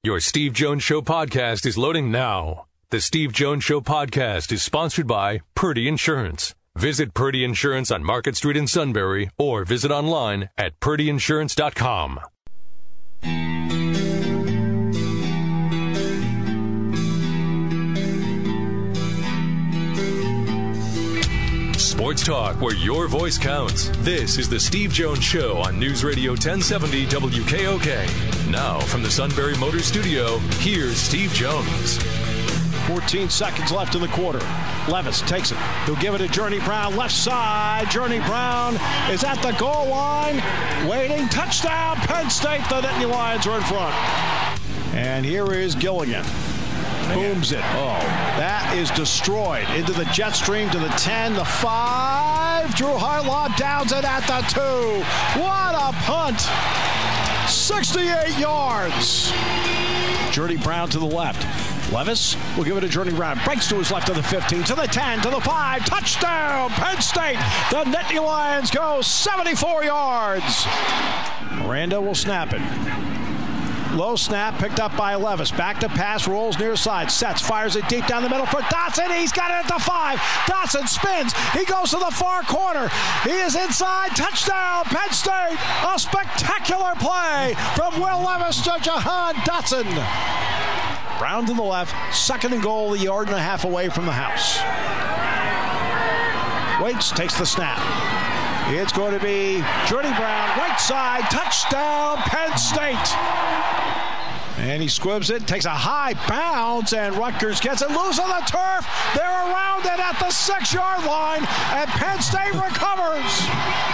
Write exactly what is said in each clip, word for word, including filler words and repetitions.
Your Steve Jones Show podcast is loading now. The Steve Jones Show podcast is sponsored by Purdy Insurance. Visit Purdy Insurance on Market Street in Sunbury or visit online at purdy insurance dot com. Sports talk where your voice counts. This is the Steve Jones Show on News Radio ten seventy W K O K. Now from the Sunbury Motor Studio, here's Steve Jones. fourteen seconds left in the quarter. Levis takes it. He'll give it to Journey Brown. Left side. Journey Brown is at the goal line. Waiting. Touchdown. Penn State. The Nittany Lions are in front. And here is Gilligan. Booms it. Oh, that is destroyed. Into the jet stream to the ten, the five. Drew Harlob downs it at the two. What a punt. sixty-eight yards. Journey Brown to the left. Levis will give it to Journey Brown. Breaks to his left to the fifteen, to the ten, to the five. Touchdown, Penn State. The Nittany Lions go seventy-four yards. Miranda will snap it. Low snap picked up by Levis. Back to pass, rolls near side. Sets, fires it deep down the middle for Dotson. He's got it at the five. Dotson spins. He goes to the far corner. He is inside. Touchdown, Penn State. A spectacular play from Will Levis to Jahan Dotson. Brown to the left. Second and goal, a yard and a half away from the house. Waits, takes the snap. It's going to be Journey Brown, right side, touchdown, Penn State. And he squibs it, takes a high bounce, and Rutgers gets it loose on the turf. They're around it at the six-yard line, and Penn State recovers.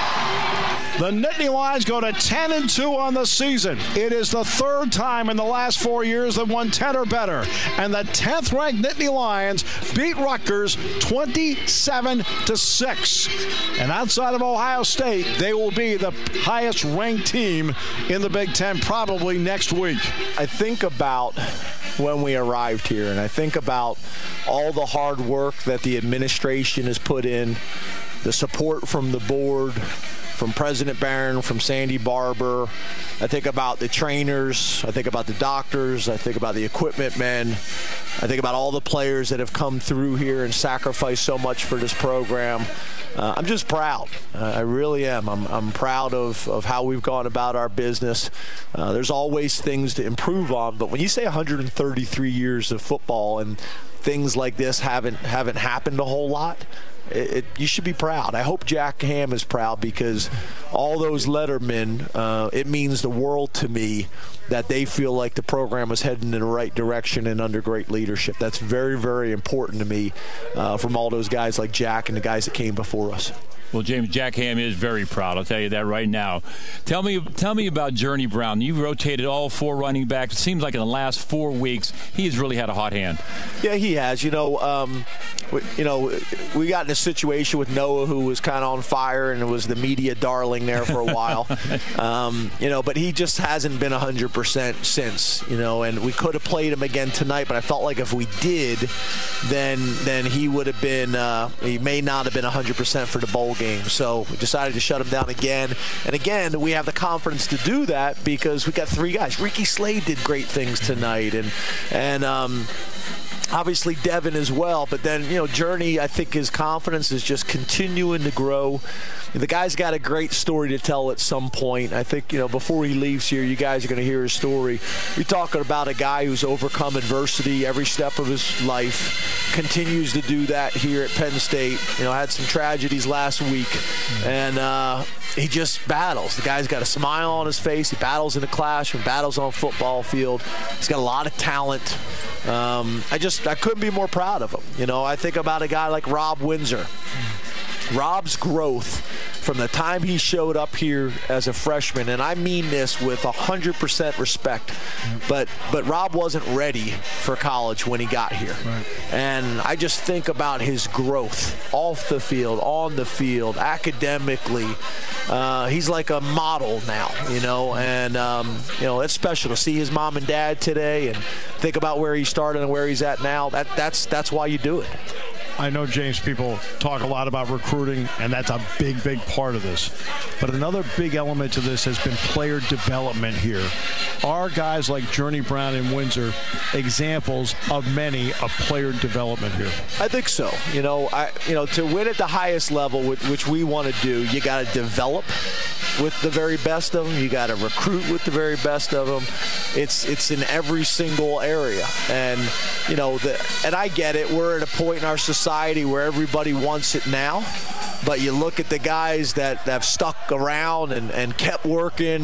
The Nittany Lions go to ten and two on the season. It is the third time in the last four years they've won ten or better. And the tenth-ranked Nittany Lions beat Rutgers twenty-seven to six. And outside of Ohio State, they will be the highest-ranked team in the Big Ten probably next week. I think about when we arrived here, and I think about all the hard work that the administration has put in, the support from the board, from President Barron, from Sandy Barber. I think about the trainers. I think about the doctors. I think about the equipment men. I think about all the players that have come through here and sacrificed so much for this program. Uh, I'm just proud. Uh, I really am. I'm, I'm proud of, of how we've gone about our business. Uh, there's always things to improve on, but when you say one hundred thirty-three years of football and things like this haven't haven't happened a whole lot, It, it, you should be proud. I hope Jack Ham is proud because all those lettermen, uh, it means the world to me that they feel like the program is heading in the right direction and under great leadership. That's very, very important to me uh, from all those guys like Jack and the guys that came before us. Well, James, Jack Ham is very proud. I'll tell you that right now. Tell me tell me about Journey Brown. You've rotated all four running backs. It seems like in the last four weeks, he's really had a hot hand. Yeah, he has. You know, um, we, you know, we got in a situation with Noah who was kind of on fire and was the media darling there for a while. um, you know, but he just hasn't been one hundred percent since, you know, and we could have played him again tonight, but I felt like if we did, then then he would have been, uh, he may not have been one hundred percent for the bowl game. So we decided to shut him down again. And again, we have the confidence to do that because we got three guys. Ricky Slade did great things tonight. And, and um, obviously Devin as well. But then, you know, Journey, I think his confidence is just continuing to grow. The guy's got a great story to tell at some point. I think, you know, before he leaves here, you guys are going to hear his story. You're talking about a guy who's overcome adversity every step of his life, continues to do that here at Penn State. You know, had some tragedies last week, and uh, he just battles. The guy's got a smile on his face. He battles in the classroom, battles on a football field. He's got a lot of talent. Um, I just, I couldn't be more proud of him. You know, I think about a guy like Rob Windsor. Rob's growth from the time he showed up here as a freshman, and I mean this with one hundred percent respect, but but Rob wasn't ready for college when he got here. Right. And I just think about his growth off the field, on the field, academically. Uh, he's like a model now, you know, and, um, you know, it's special to see his mom and dad today and think about where he started and where he's at now. That That's, that's why you do it. I know, James, people talk a lot about recruiting, and that's a big, big part of this. But another big element to this has been player development here. Are guys like Journey Brown and Windsor examples of many of player development here? I think so. You know, I you know to win at the highest level, which we want to do, you got to develop with the very best of them. You got to recruit with the very best of them. It's it's in every single area, and you know, the, and I get it. We're at a point in our society where everybody wants it now. But you look at the guys that have stuck around and, and kept working.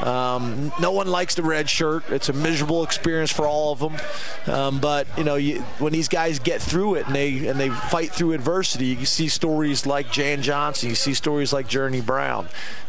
Um, no one likes the red shirt. It's a miserable experience for all of them. Um, but you know, you, when these guys get through it and they and they fight through adversity, you see stories like Jan Johnson. You see stories like Journey Brown.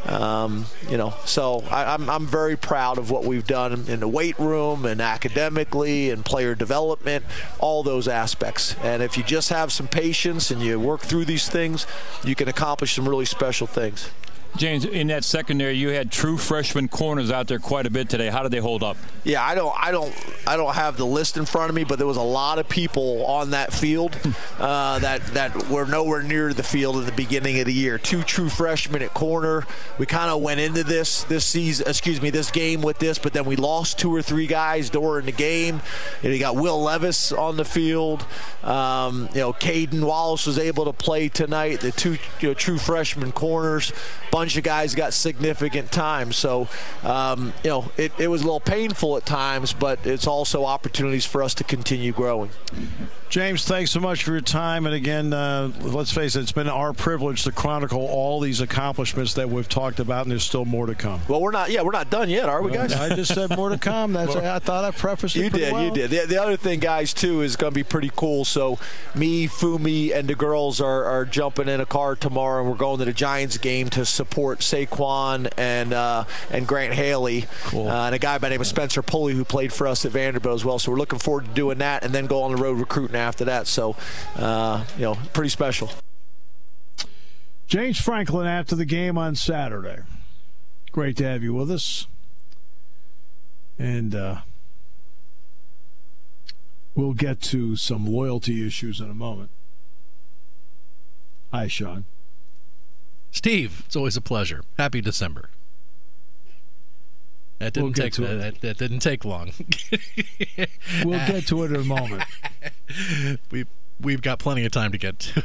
Um, you know, so I, I'm I'm very proud of what we've done in the weight room and academically and player development, all those aspects. And if you just have some patience and you work through these things, you can accomplish some really special things. James, in that secondary, you had true freshman corners out there quite a bit today. How did they hold up? Yeah, I don't, I don't, I don't have the list in front of me, but there was a lot of people on that field uh, that that were nowhere near the field at the beginning of the year. Two true freshmen at corner. We kind of went into this this season, excuse me, this game with this, but then we lost two or three guys during the game. And you got Will Levis on the field. Um, you know, Caden Wallace was able to play tonight. The two you know, true freshman corners. Bunch of guys got significant time, so um, you know it, it was a little painful at times, but it's also opportunities for us to continue growing. James, thanks so much for your time. And again, uh, let's face it, it's been our privilege to chronicle all these accomplishments that we've talked about, and there's still more to come. Well, we're not. Yeah, we're not done yet, are we, guys? I just said more to come. That's. I thought I prefaced it You pretty did. well. You did. The, the other thing, guys, too, is going to be pretty cool. So, me, Fumi, and the girls are, are jumping in a car tomorrow, and we're going to the Giants game to support Saquon and uh, and Grant Haley, cool. uh, and a guy by the name of Spencer Pulley who played for us at Vanderbilt as well. So we're looking forward to doing that, and then go on the road recruiting after that. So, uh, you know, pretty special. James Franklin after the game on Saturday. Great to have you with us. And uh, we'll get to some loyalty issues in a moment. Hi, Sean. Steve, it's always a pleasure. Happy December. That didn't we'll take that, that, that didn't take long. We'll get to it in a moment. we we've got plenty of time to get to.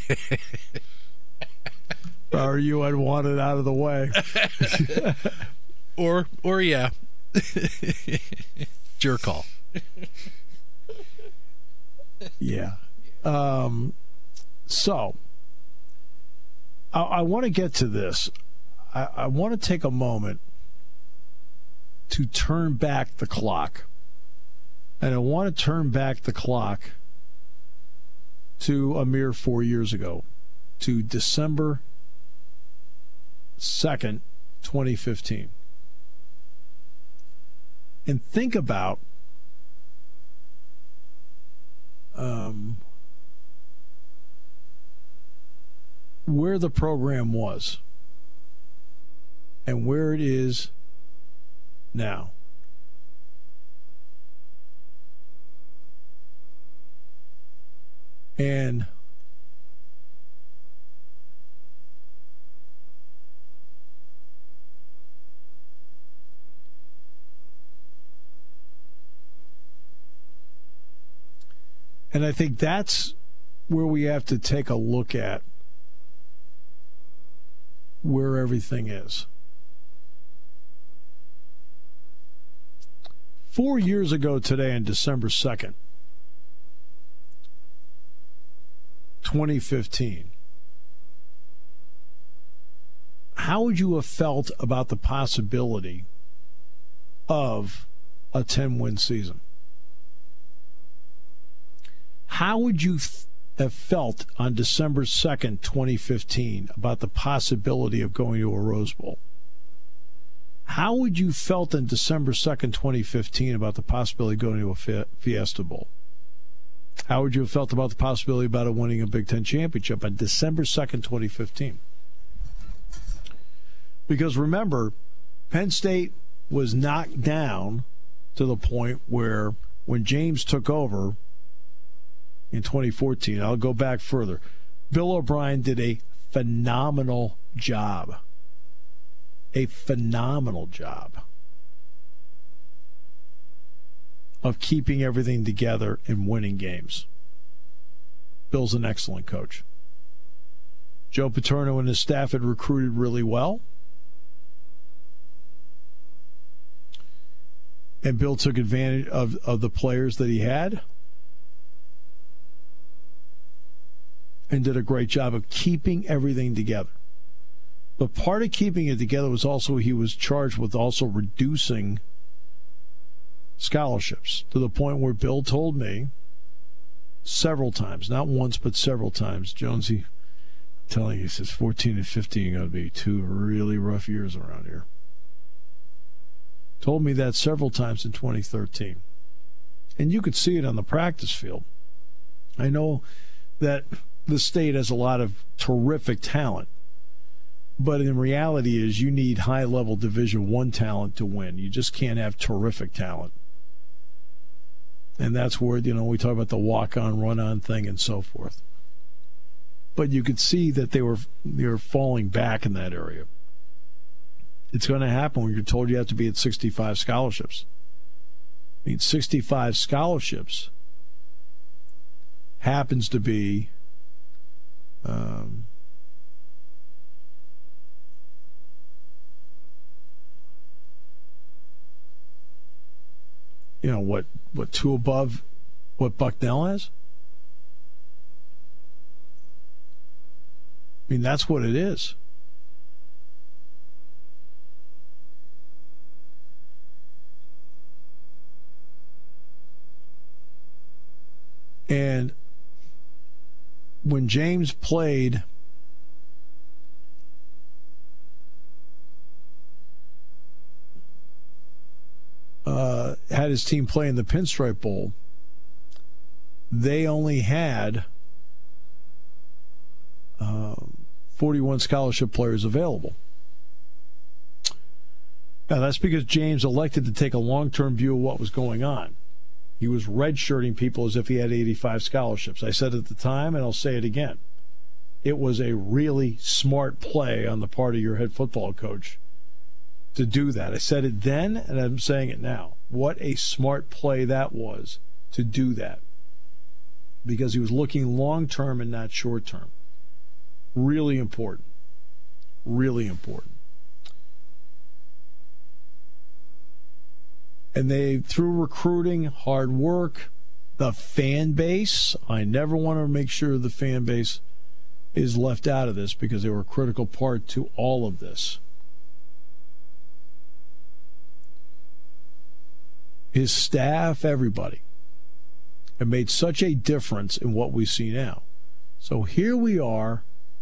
Or you had wanted out of the way. or or yeah. It's your call. Yeah. Um, so I, I want to get to this. I, I want to take a moment to turn back the clock. And I want to turn back the clock to a mere four years ago, to December second, twenty fifteen. And think about um, where the program was and where it is now. And and I think that's where we have to take a look at where everything is. Four years ago today, on December second, twenty fifteen, how would you have felt about the possibility of a ten-win season? How would you f- have felt on December second, twenty fifteen, about the possibility of going to a Rose Bowl? How would you felt on December second, twenty fifteen, about the possibility of going to a fi- Fiesta Bowl? How would you have felt about the possibility about winning a Big Ten championship on December second, twenty fifteen? Because remember, Penn State was knocked down to the point where when James took over, in twenty fourteen. I'll go back further. Bill O'Brien did a phenomenal job. A phenomenal job of keeping everything together and winning games. Bill's an excellent coach. Joe Paterno and his staff had recruited really well. And Bill took advantage of, of the players that he had and did a great job of keeping everything together. But part of keeping it together was also he was charged with also reducing scholarships to the point where Bill told me several times, not once but several times, Jonesy, I'm telling you, he says fourteen and fifteen are going to be two really rough years around here. Told me that several times in twenty thirteen. And you could see it on the practice field. I know that the state has a lot of terrific talent, but in reality is you need high-level Division One talent to win. You just can't have terrific talent. And that's where, you know, we talk about the walk-on, run-on thing and so forth. But you could see that they were they were falling back in that area. It's going to happen when you're told you have to be at sixty-five scholarships. I mean, sixty-five scholarships happens to be um, you know, what, what, two above what Bucknell has? I mean, that's what it is. And when James played uh, had his team play in the Pinstripe Bowl, they only had uh, forty-one scholarship players available. Now, that's because James elected to take a long-term view of what was going on. He was redshirting people as if he had eighty-five scholarships. I said at the time, and I'll say it again, it was a really smart play on the part of your head football coach to do that. I said it then, and I'm saying it now. What a smart play that was to do that, because he was looking long-term and not short-term. Really important. Really important. And they, through recruiting, hard work, the fan base, I never want to make sure the fan base is left out of this because they were a critical part to all of this. His staff, everybody, have made such a difference in what we see now. So here we are.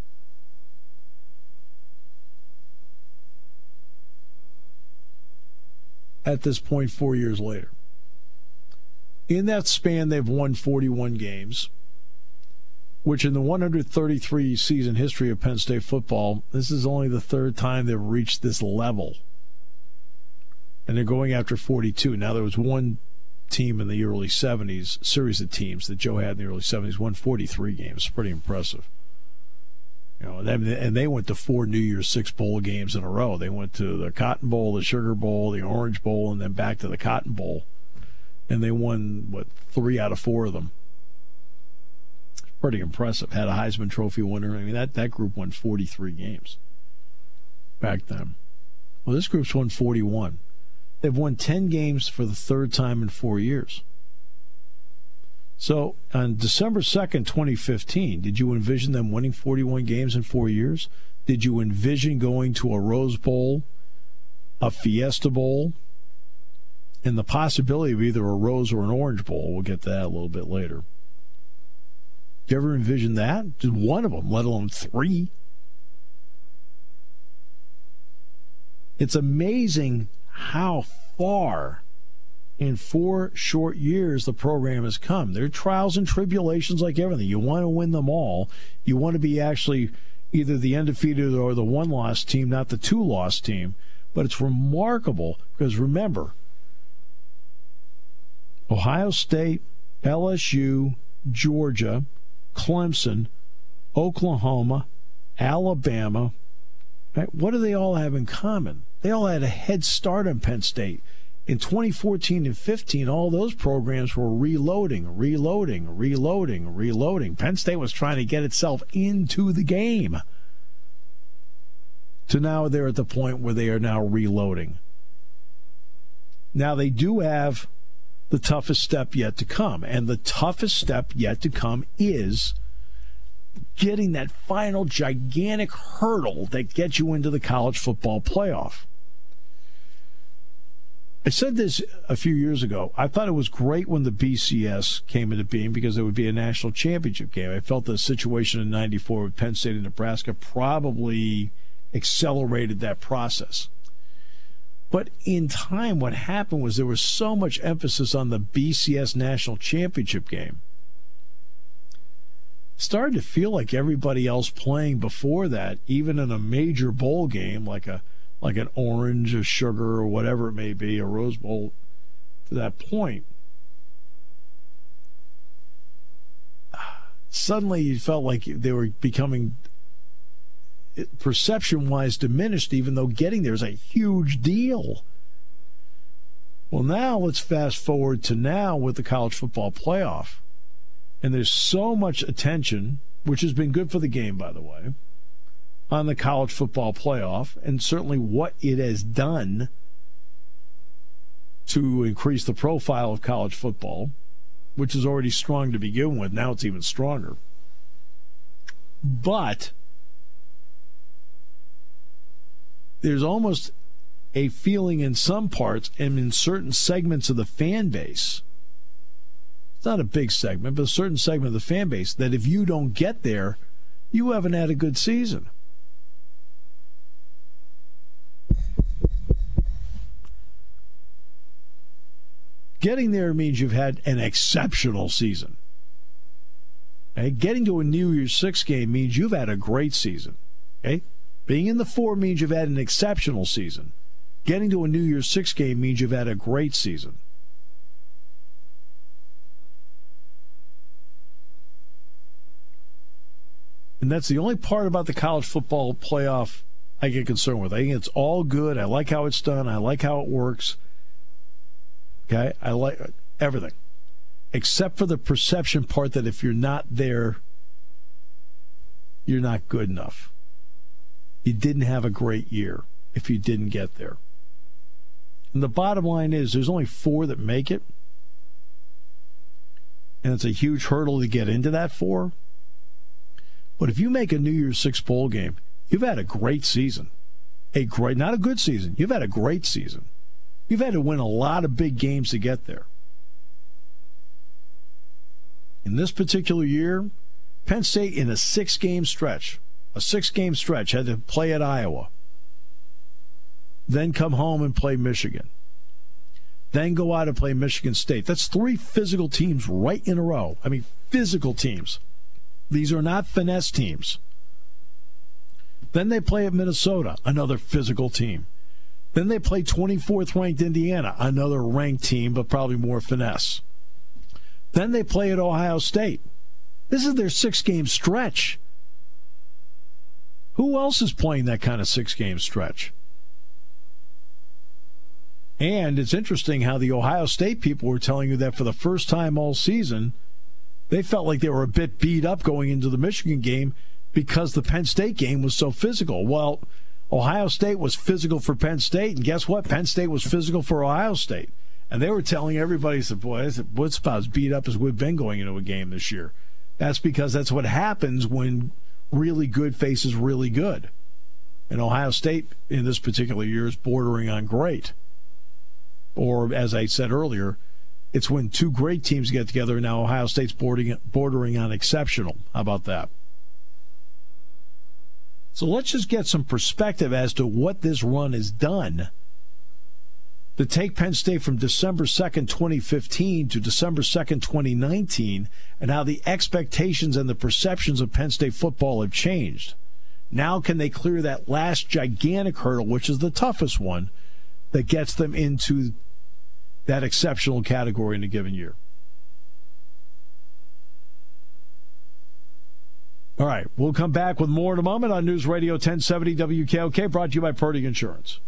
At this point, four years later. In that span, they've won forty-one games, which in the one hundred thirty-three season history of Penn State football, this is only the third time they've reached this level. And they're going after forty-two. Now, there was one team in the early seventies, series of teams that Joe had in the early seventies, won forty-three games. It's pretty impressive. You know, and they went to four New Year's Six bowl games in a row. They went to the Cotton Bowl, the Sugar Bowl, the Orange Bowl, and then back to the Cotton Bowl. And they won, what, three out of four of them. Pretty impressive. Had a Heisman Trophy winner. I mean, that, that group won forty-three games back then. Well, this group's won forty-one. They've won ten games for the third time in four years. So, on December second, twenty fifteen, did you envision them winning forty-one games in four years? Did you envision going to a Rose Bowl, a Fiesta Bowl, and the possibility of either a Rose or an Orange Bowl? We'll get to that a little bit later. Did you ever envision that? Just one of them, let alone three. It's amazing how far in four short years the program has come. There are trials and tribulations like everything. You want to win them all. You want to be actually either the undefeated or the one-loss team, not the two-loss team. But it's remarkable because, remember, Ohio State, L S U, Georgia, Clemson, Oklahoma, Alabama. Right? What do they all have in common? They all had a head start on Penn State. In twenty fourteen and fifteen, all those programs were reloading, reloading, reloading, reloading. Penn State was trying to get itself into the game. So now they're at the point where they are now reloading. Now they do have the toughest step yet to come. And the toughest step yet to come is getting that final gigantic hurdle that gets you into the college football playoff. I said this a few years ago. I thought it was great when the B C S came into being because it would be a national championship game. I felt the situation in ninety-four with Penn State and Nebraska probably accelerated that process. But in time, what happened was there was so much emphasis on the B C S national championship game. It started to feel like everybody else playing before that, even in a major bowl game like a like an Orange, a Sugar, or whatever it may be, a Rose Bowl, to that point, suddenly you felt like they were becoming, perception-wise, diminished, even though getting there is a huge deal. Well, now let's fast forward to now with the college football playoff. And there's so much attention, which has been good for the game, by the way, on the college football playoff, and certainly what it has done to increase the profile of college football, which is already strong to begin with. Now it's even stronger. But there's almost a feeling in some parts and in certain segments of the fan base, it's not a big segment, but a certain segment of the fan base, that if you don't get there, you haven't had a good season. Getting there means you've had an exceptional season. Okay? Getting to a New Year's Six game means you've had a great season. Okay? Being in the four means you've had an exceptional season. Getting to a New Year's Six game means you've had a great season. And that's the only part about the college football playoff I get concerned with. I think it's all good. I like how it's done. I like how it works. Okay, I like everything, except for the perception part that if you're not there, you're not good enough. You didn't have a great year if you didn't get there. And the bottom line is there's only four that make it, and it's a huge hurdle to get into that four. But if you make a New Year's Six bowl game, you've had a great season. A great, not a good season. You've had a great season. You've had to win a lot of big games to get there. In this particular year, Penn State in a six-game stretch, a six-game stretch, had to play at Iowa, then come home and play Michigan, then go out and play Michigan State. That's three physical teams right in a row. I mean, physical teams. These are not finesse teams. Then they play at Minnesota, another physical team. Then they play twenty-fourth ranked Indiana, another ranked team, but probably more finesse. Then they play at Ohio State. This is their six-game stretch. Who else is playing that kind of six-game stretch? And it's interesting how the Ohio State people were telling you that for the first time all season, they felt like they were a bit beat up going into the Michigan game because the Penn State game was so physical. Well, Ohio State was physical for Penn State, and guess what? Penn State was physical for Ohio State. And they were telling everybody, said, boy, what's about as beat up as we've been going into a game this year. That's because that's what happens when really good faces really good. And Ohio State, in this particular year, is bordering on great. Or, as I said earlier, it's when two great teams get together, and now Ohio State's bordering, bordering on exceptional. How about that? So let's just get some perspective as to what this run has done to take Penn State from December second, twenty fifteen to December second, twenty nineteen, and how the expectations and the perceptions of Penn State football have changed. Now can they clear that last gigantic hurdle, which is the toughest one, that gets them into that exceptional category in a given year? All right, we'll come back with more in a moment on News Radio ten seventy W K O K, brought to you by Purdy Insurance.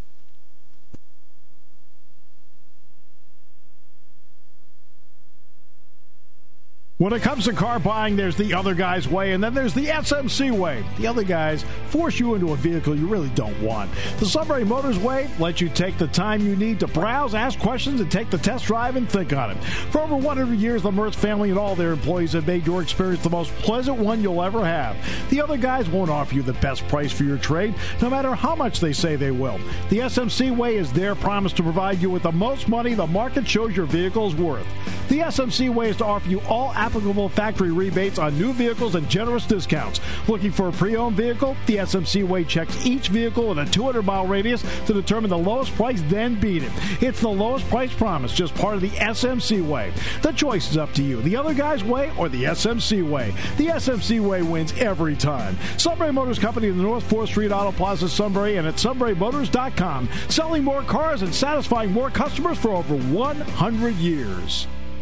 When it comes to car buying, there's the other guy's way, and then there's the S M C way. The other guys force you into a vehicle you really don't want. The Sunbury Motors way lets you take the time you need to browse, ask questions, and take the test drive and think on it. For over one hundred years, the Mertz family and all their employees have made your experience the most pleasant one you'll ever have. The other guys won't offer you the best price for your trade, no matter how much they say they will. The S M C way is their promise to provide you with the most money the market shows your vehicle is worth. The S M C way is to offer you all applicable factory rebates on new vehicles and generous discounts. Looking for a pre-owned vehicle? The S M C way checks each vehicle in a two hundred mile radius to determine the lowest price, then beat it. It's the lowest price promise, just part of the S M C way. The choice is up to you. The other guy's way or the S M C way. The S M C way wins every time. Sunbury Motors Company in the North fourth Street Auto Plaza, Sunbury, and at sunbury motors dot com. Selling more cars and satisfying more customers for over one hundred years.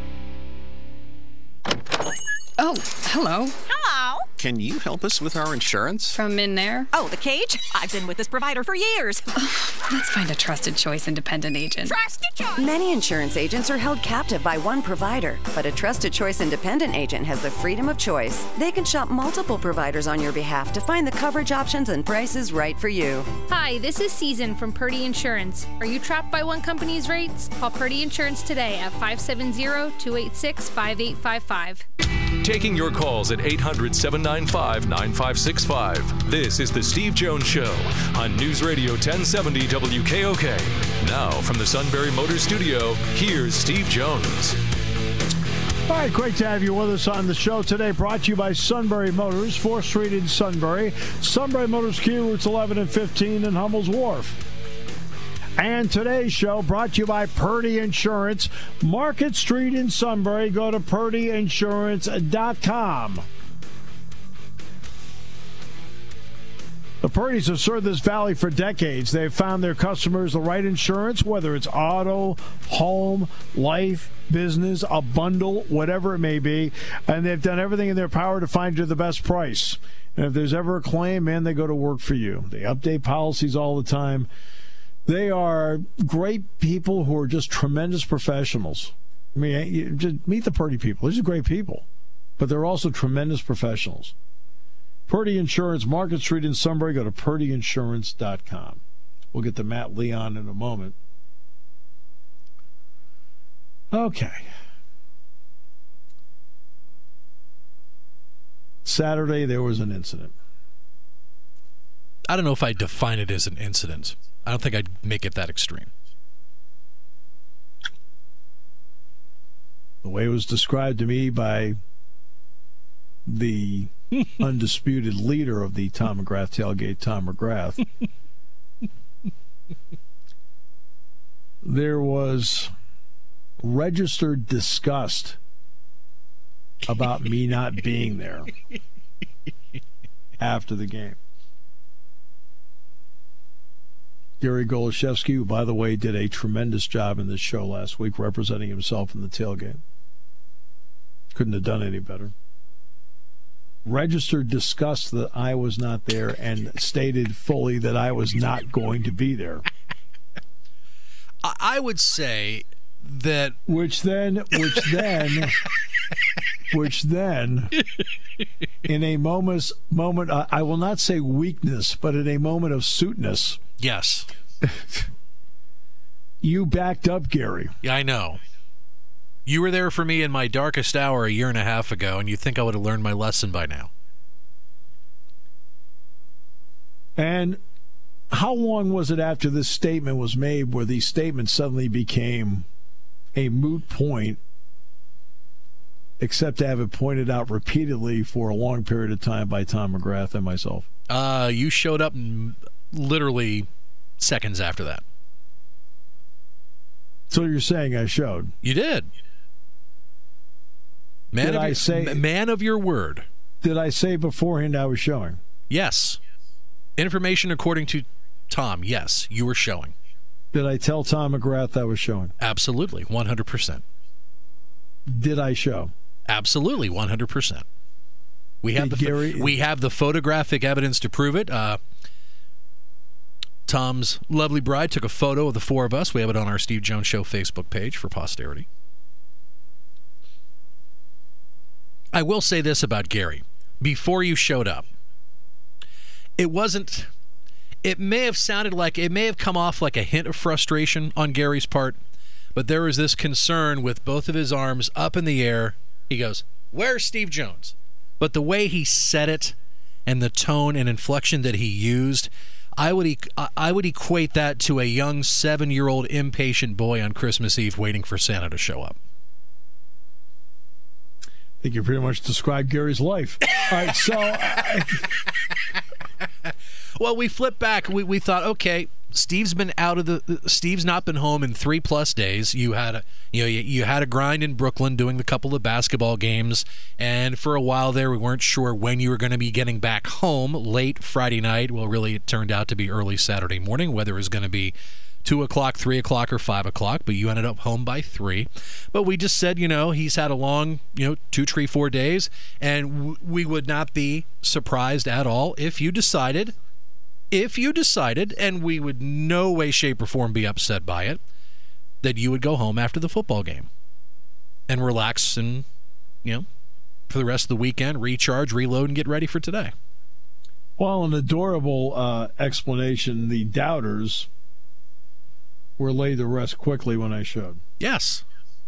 Oh, hello. Hello. Can you help us with our insurance? From in there? Oh, the Cage? I've been with this provider for years. Let's find a trusted choice independent agent. Trusted choice! Many insurance agents are held captive by one provider, but a trusted choice independent agent has the freedom of choice. They can shop multiple providers on your behalf to find the coverage options and prices right for you. Hi, this is Season from Purdy Insurance. Are you trapped by one company's rates? Call Purdy Insurance today at five seven zero, two eight six, five eight five five. Taking your calls at eight hundred, seven nine five, nine five six five. This is The Steve Jones Show on News Radio ten seventy W K O K. Now, from the Sunbury Motors Studio, here's Steve Jones. All right, great to have you with us on the show today. Brought to you by Sunbury Motors, fourth Street in Sunbury. Sunbury Motors, Key Routes eleven and fifteen in Hummel's Wharf. And today's show brought to you by Purdy Insurance, Market Street in Sunbury. Go to purdy insurance dot com. The Purdys have served this valley for decades. They've found their customers the right insurance, whether it's auto, home, life, business, a bundle, whatever it may be. And they've done everything in their power to find you the best price. And if there's ever a claim, man, they go to work for you. They update policies all the time. They are great people who are just tremendous professionals. I mean, you just meet the Purdy people. These are great people, but they're also tremendous professionals. Purdy Insurance, Market Street in Sunbury. Go to purdy insurance dot com. We'll get to Matt Leon in a moment. Okay. Saturday, there was an incident. I don't know if I'd define it as an incident. I don't think I'd make it that extreme. The way it was described to me by the undisputed leader of the Tom McGrath tailgate, Tom McGrath, there was registered disgust about me not being there after the game. Gary Goloszewski, who, by the way, did a tremendous job in this show last week, representing himself in the tailgate. Couldn't have done any better. Registered disgust that I was not there and stated fully that I was not going to be there. I would say that... Which then, which then, which then, in a moment's, moment, uh, I will not say weakness, but in a moment of suitness... Yes. You backed up, Gary. Yeah, I know. You were there for me in my darkest hour a year and a half ago, and you think I would have learned my lesson by now. And how long was it after this statement was made where the statement suddenly became a moot point, except to have it pointed out repeatedly for a long period of time by Tom McGrath and myself? Uh, you showed up literally seconds after that. So you're saying I showed? You did. Man, did of I your, say, man of your word. Did I say beforehand I was showing? Yes. Information according to Tom, yes, you were showing. Did I tell Tom McGrath I was showing? Absolutely, one hundred percent. Did I show? Absolutely, one hundred percent. We have the Gary, we have the photographic evidence to prove it. Uh, Tom's lovely bride took a photo of the four of us. We have it on our Steve Jones Show Facebook page for posterity. I will say this about Gary. Before you showed up, it wasn't... It may have sounded like... It may have come off like a hint of frustration on Gary's part, but there was this concern with both of his arms up in the air. He goes, "Where's Steve Jones?" But the way he said it and the tone and inflection that he used, I would e- I would equate that to a young seven-year-old impatient boy on Christmas Eve waiting for Santa to show up. I think you pretty much described Gary's life. All right, so... I... Well, we flipped back. We we thought, okay, Steve's been out of the. Steve's not been home in three plus days. You had a you know you, you had a grind in Brooklyn doing the couple of basketball games, and for a while there, we weren't sure when you were going to be getting back home. Late Friday night. Well, really, it turned out to be early Saturday morning. Whether it was going to be two o'clock, three o'clock, or five o'clock, but you ended up home by three. But we just said, you know, he's had a long, you know, two, three, four days, and w- we would not be surprised at all if you decided. If you decided, and we would no way, shape, or form be upset by it, that you would go home after the football game and relax and, you know, for the rest of the weekend, recharge, reload, and get ready for today. Well, an adorable uh, explanation. The doubters were laid to rest quickly when I showed. Yes.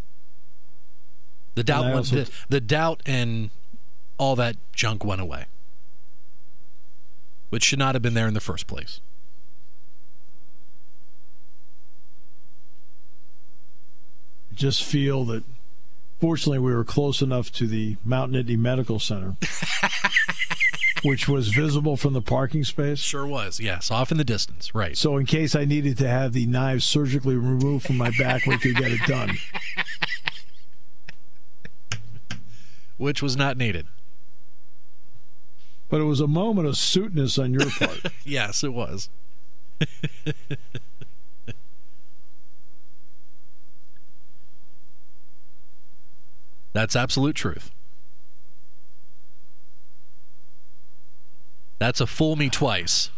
The doubt, went, also... the, the doubt and all that junk went away, which should not have been there in the first place. Just feel that, fortunately, we were close enough to the Mount Nittany Medical Center, which was visible from the parking space. Sure was, yes, off in the distance, right. So in case I needed to have the knives surgically removed from my back, we could get it done. Which was not needed. But it was a moment of suitness on your part. Yes, it was. That's absolute truth. That's a fool me twice.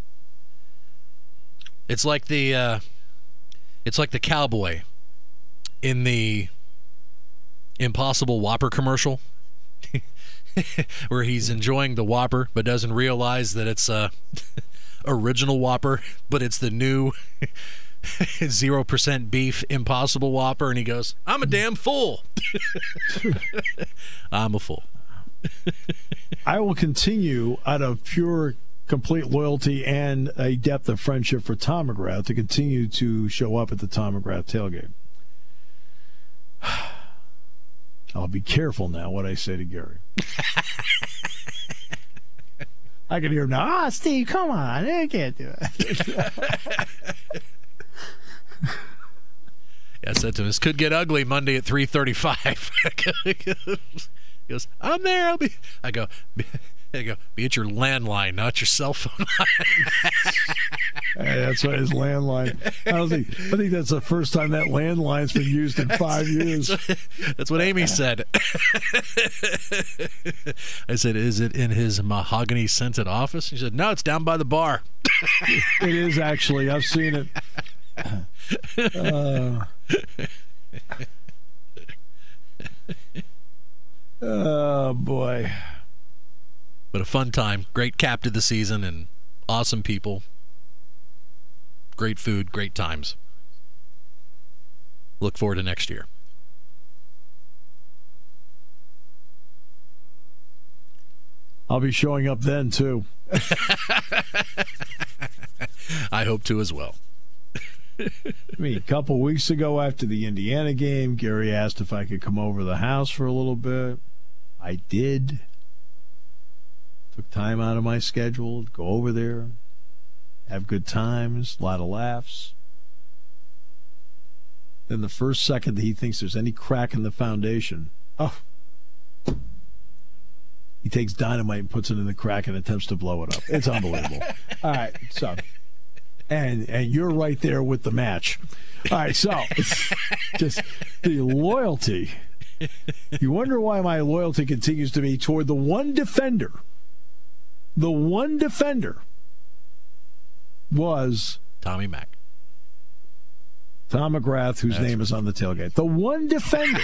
It's like the uh, it's like the cowboy in the Impossible Whopper commercial. Where he's enjoying the Whopper but doesn't realize that it's a original Whopper, but it's the new zero percent beef Impossible Whopper, and he goes, "I'm a damn fool." I'm a fool. I will continue out of pure, complete loyalty and a depth of friendship for Tom McGrath to continue to show up at the Tom McGrath tailgate. I'll be careful now what I say to Gary. I can hear him now. Ah, oh, Steve, come on. I can't do it. Yeah, I said to him, this could get ugly Monday at three thirty-five. He goes, I'm there. I'll be. I go, be, I go, be at your landline, not your cell phone line. Hey, that's right, his landline. I don't think. I think that's the first time that landline's been used in five years. That's what, that's what Amy said. I said, "Is it in his mahogany scented office?" She said, "No, it's down by the bar." It is actually. I've seen it. Uh, oh boy! But a fun time. Great cap to the season and awesome people. Great food, great times. Look forward to next year. I'll be showing up then, too. I hope to as well. I mean, a couple weeks ago after the Indiana game, Gary asked if I could come over to the house for a little bit. I did. Took time out of my schedule to go over there, have good times, a lot of laughs. Then the first second that he thinks there's any crack in the foundation, oh, he takes dynamite and puts it in the crack and attempts to blow it up. It's unbelievable. All right, so, and and you're right there with the match. All right, so, just the loyalty You wonder why my loyalty continues to be toward the one defender. The one defender was Tommy Mack. Tom McGrath, whose That's name right. is on the tailgate. The one defender.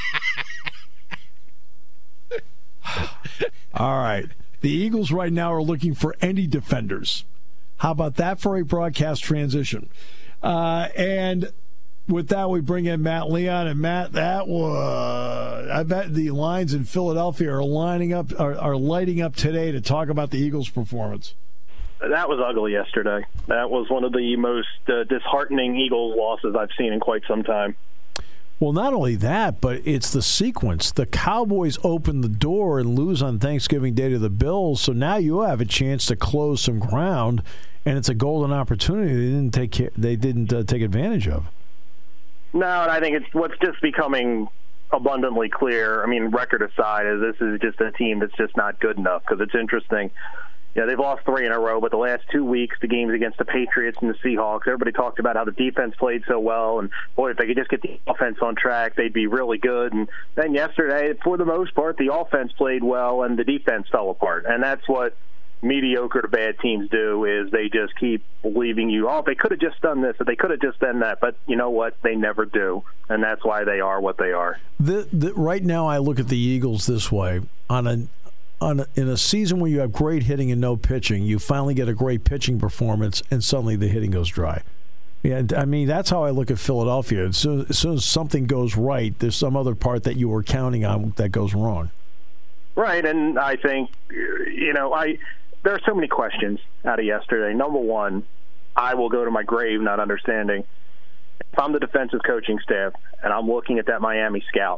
All right. The Eagles right now are looking for any defenders. How about that for a broadcast transition? Uh, and with that, we bring in Matt Leon. And Matt, that was, I bet the lines in Philadelphia are lining up, are, are lighting up today to talk about the Eagles' performance. That was ugly yesterday. That was one of the most uh, disheartening Eagles losses I've seen in quite some time. Well, not only that, but it's the sequence. The Cowboys open the door and lose on Thanksgiving Day to the Bills, so now you have a chance to close some ground, and it's a golden opportunity they didn't take care, they didn't uh, take advantage of. No, and I think it's what's just becoming abundantly clear. I mean, record aside, is this is just a team that's just not good enough. Because it's interesting. Yeah, they've lost three in a row, but the last two weeks, the games against the Patriots and the Seahawks, everybody talked about how the defense played so well, and boy, if they could just get the offense on track, they'd be really good. And then yesterday, for the most part, the offense played well and the defense fell apart. And that's what mediocre to bad teams do, is they just keep believing you, oh, they could have just done this, or they could have just done that. But you know what? They never do, and that's why they are what they are. The, the, right now, I look at the Eagles this way. On a On a, in a season where you have great hitting and no pitching, you finally get a great pitching performance, and suddenly the hitting goes dry. Yeah, I mean, that's how I look at Philadelphia. As soon, as soon as something goes right, there's some other part that you were counting on that goes wrong. Right, and I think, you know, I there are so many questions out of yesterday. Number one, I will go to my grave not understanding. If I'm the defensive coaching staff and I'm looking at that Miami scout,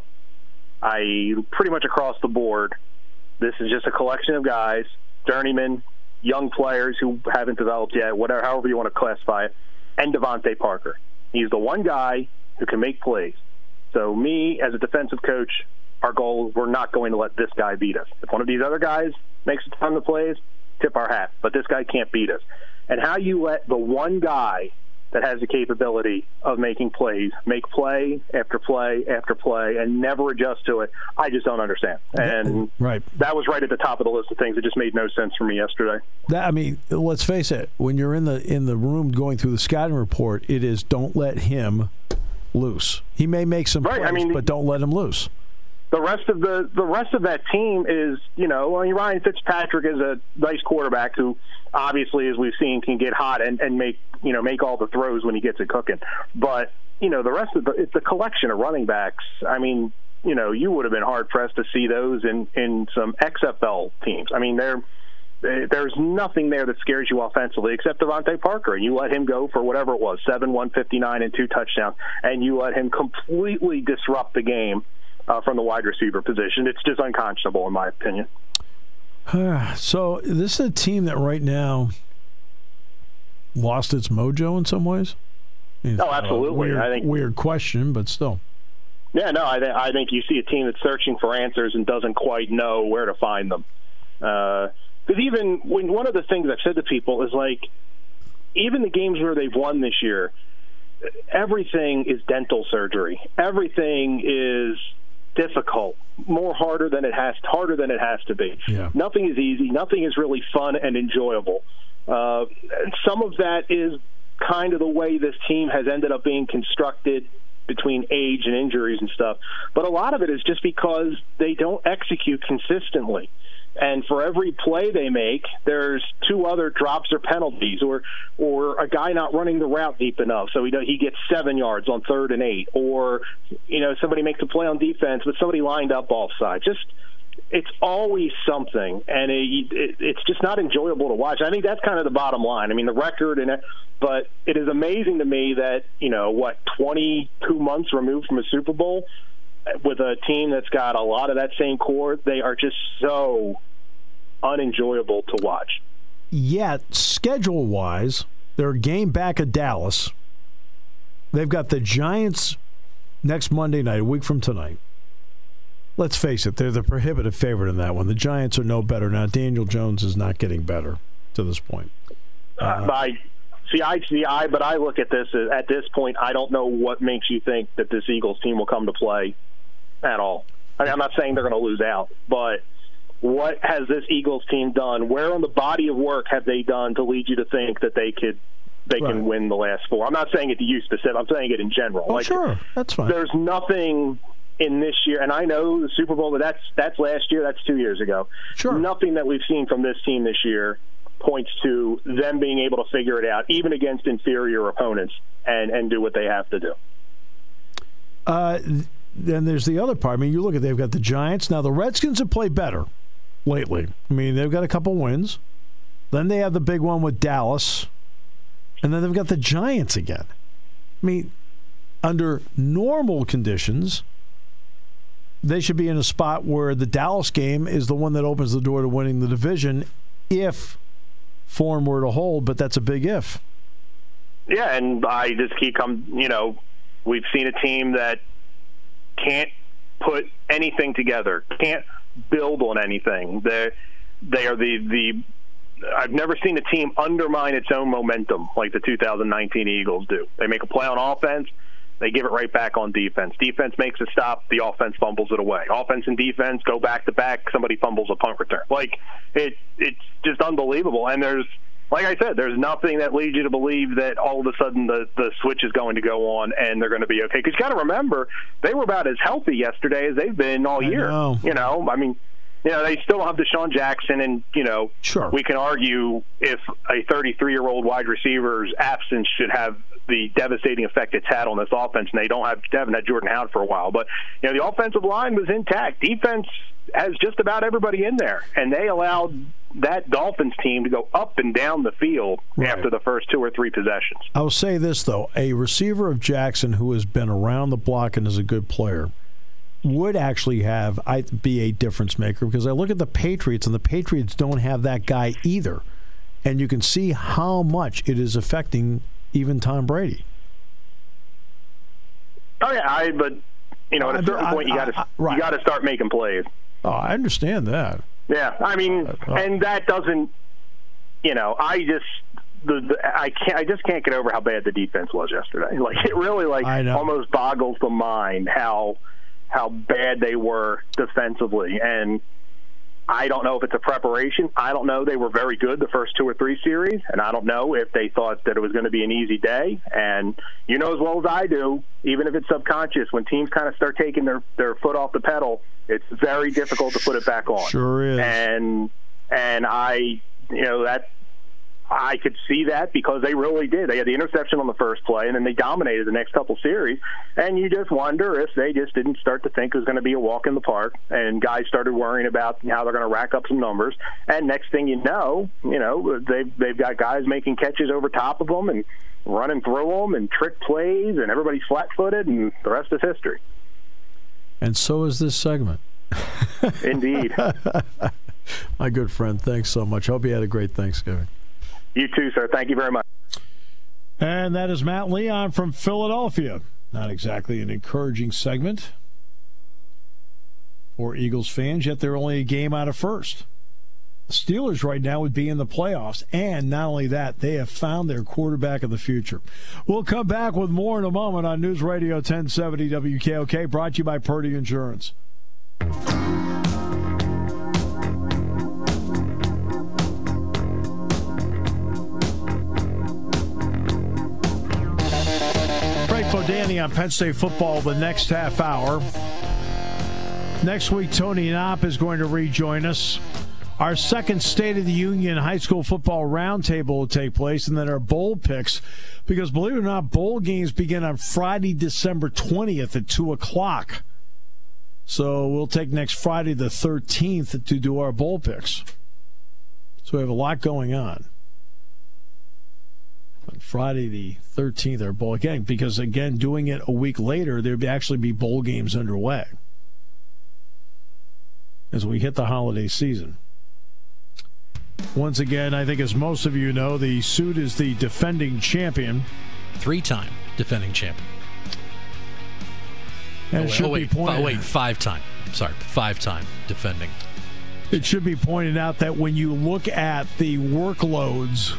I pretty much across the board, this is just a collection of guys, journeymen, young players who haven't developed yet, whatever, however you want to classify it, and Devontae Parker. He's the one guy who can make plays. So me, as a defensive coach, our goal, we're not going to let this guy beat us. If one of these other guys makes a ton of plays, tip our hat. But this guy can't beat us. And how you let the one guy that has the capability of making plays make play after play after play and never adjust to it, I just don't understand. And right. that was right at the top of the list of things. It just made no sense for me yesterday. That, I mean, let's face it. When you're in the in the room going through the scouting report, it is don't let him loose. He may make some right, plays, I mean, but don't let him loose. The rest of the the rest of that team is, you know, I mean, Ryan Fitzpatrick is a nice quarterback who, obviously, as we've seen, can get hot and, and make you know make all the throws when he gets it cooking. But you know, the rest of the it's the collection of running backs. I mean, you know, you would have been hard pressed to see those in in some X F L teams. I mean, they're there's nothing there that scares you offensively except Devontae Parker, and you let him go for whatever it was, seven, one fifty-nine, and two touchdowns, and you let him completely disrupt the game. Uh, from the wide receiver position. It's just unconscionable, in my opinion. So this is a team that right now lost its mojo in some ways? It's oh, absolutely. Weird, I think, weird question, but still. Yeah, no, I, th- I think you see a team that's searching for answers and doesn't quite know where to find them. Because uh, even when one of the things I've said to people is like, even the games where they've won this year, everything is dental surgery. Everything is difficult, more harder than it has, harder than it has to be. Yeah. Nothing is easy. Nothing is really fun and enjoyable. Uh, some of that is kind of the way this team has ended up being constructed between age and injuries and stuff. But a lot of it is just because they don't execute consistently. And for every play they make, there's two other drops or penalties, or or a guy not running the route deep enough, so he he gets seven yards on third and eight, or you know somebody makes a play on defense, but somebody lined up offside. Just it's always something, and it, it, it's just not enjoyable to watch. I think that's kind of the bottom line. I mean, the record, and but it is amazing to me that you know what twenty-two months removed from a Super Bowl, with a team that's got a lot of that same core, they are just so unenjoyable to watch. Yet, schedule-wise, they're a game back at Dallas. They've got the Giants next Monday night, a week from tonight. Let's face it, they're the prohibitive favorite in that one. The Giants are no better now. Daniel Jones is not getting better to this point. Uh, uh, I see, I see, I. But I look at this at this point. I don't know what makes you think that this Eagles team will come to play at all. I mean, I'm not saying they're going to lose out, but what has this Eagles team done? Where on the body of work have they done to lead you to think that they could they right. can win the last four? I'm not saying it to you specific. I'm saying it in general. Oh, like, sure. That's fine. There's nothing in this year, and I know the Super Bowl, but that's that's last year. That's two years ago. Sure. Nothing that we've seen from this team this year points to them being able to figure it out, even against inferior opponents, and, and do what they have to do. Uh, then there's the other part. I mean, you look at they've got the Giants. Now, the Redskins have played better lately. I mean, they've got a couple wins. Then they have the big one with Dallas. And then they've got the Giants again. I mean, under normal conditions, they should be in a spot where the Dallas game is the one that opens the door to winning the division if form were to hold, but that's a big if. Yeah, and I just keep come, you know, we've seen a team that can't put anything together, can't build on anything. They they are the the I've never seen a team undermine its own momentum like the two thousand nineteen Eagles do. They make a play on offense, they give it right back on defense. Defense makes a stop, the offense fumbles it away. Offense and defense go back to back, somebody fumbles a punt return. Like, it, it's just unbelievable. And there's, like I said, there's nothing that leads you to believe that all of a sudden the, the switch is going to go on and they're going to be okay. Because you got to remember, they were about as healthy yesterday as they've been all year. I know. You know, I mean, you know, they still have Deshaun Jackson, and, you know, sure. we can argue if a thirty-three-year-old wide receiver's absence should have the devastating effect it's had on this offense, and they don't have, they haven't had Jordan Howard for a while. But, you know, the offensive line was intact. Defense has just about everybody in there, and they allowed that Dolphins team to go up and down the field right. after the first two or three possessions. I will say this, though. A receiver of Jackson who has been around the block and is a good player would actually have I be a difference maker, because I look at the Patriots, and the Patriots don't have that guy either. And you can see how much it is affecting even Tom Brady. Oh, yeah, I, but, you know, at a certain I, point, you got to right. you got to start making plays. Oh, I understand that. Yeah, I mean, uh, and that doesn't, you know, I just, the, the I can't, I just can't get over how bad the defense was yesterday. Like, it really, like, almost boggles the mind how how bad they were defensively. And I don't know if it's a preparation. I don't know. They were very good the first two or three series, and I don't know if they thought that it was going to be an easy day. And you know as well as I do, even if it's subconscious, when teams kind of start taking their, their foot off the pedal, it's very difficult to put it back on. Sure is. And and I, you know, that I could see that because they really did. They had the interception on the first play, and then they dominated the next couple series. And you just wonder if they just didn't start to think it was going to be a walk in the park, and guys started worrying about how they're going to rack up some numbers. And next thing you know, you know, they've, they've got guys making catches over top of them and running through them and trick plays, and everybody's flat-footed, and the rest is history. And so is this segment. Indeed. My good friend, thanks so much. Hope you had a great Thanksgiving. You too, sir. Thank you very much. And that is Matt Leon from Philadelphia. Not exactly an encouraging segment for Eagles fans, yet they're only a game out of first. The Steelers right now would be in the playoffs, and not only that, they have found their quarterback of the future. We'll come back with more in a moment on News Radio ten seventy W K O K, brought to you by Purdy Insurance. Danny on Penn State football the next half hour. Next week, Tony Knopp is going to rejoin us. Our second State of the Union high school football roundtable will take place, and then our bowl picks, because believe it or not, bowl games begin on Friday, December twentieth at two o'clock. So we'll take next Friday the thirteenth to do our bowl picks. So we have a lot going on. On Friday the thirteenth, our bowl again, because again, doing it a week later, there'd actually be bowl games underway as we hit the holiday season. Once again, I think as most of you know, the suit is the defending champion, three-time defending champion. And oh, it wait, should oh, wait, be pointed. Oh, wait, five-time. Sorry, five-time defending. It should be pointed out that when you look at the workloads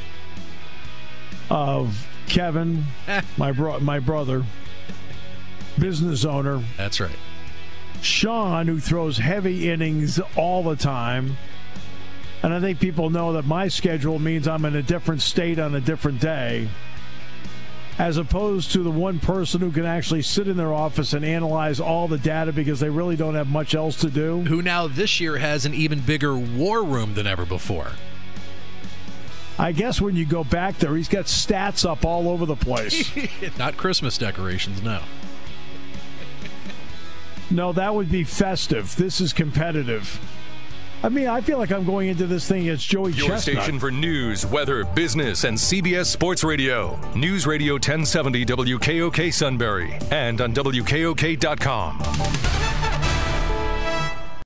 of Kevin, my bro- my brother, business owner. That's right. Sean, who throws heavy innings all the time. And I think people know that my schedule means I'm in a different state on a different day, as opposed to the one person who can actually sit in their office and analyze all the data because they really don't have much else to do. Who now this year has an even bigger war room than ever before. I guess when you go back there, he's got stats up all over the place. Not Christmas decorations, no. No, that would be festive. This is competitive. I mean, I feel like I'm going into this thing against Joey Your Chestnut. station for news, weather, business, and C B S Sports Radio. News Radio ten seventy W K O K Sunbury and on W K O K dot com.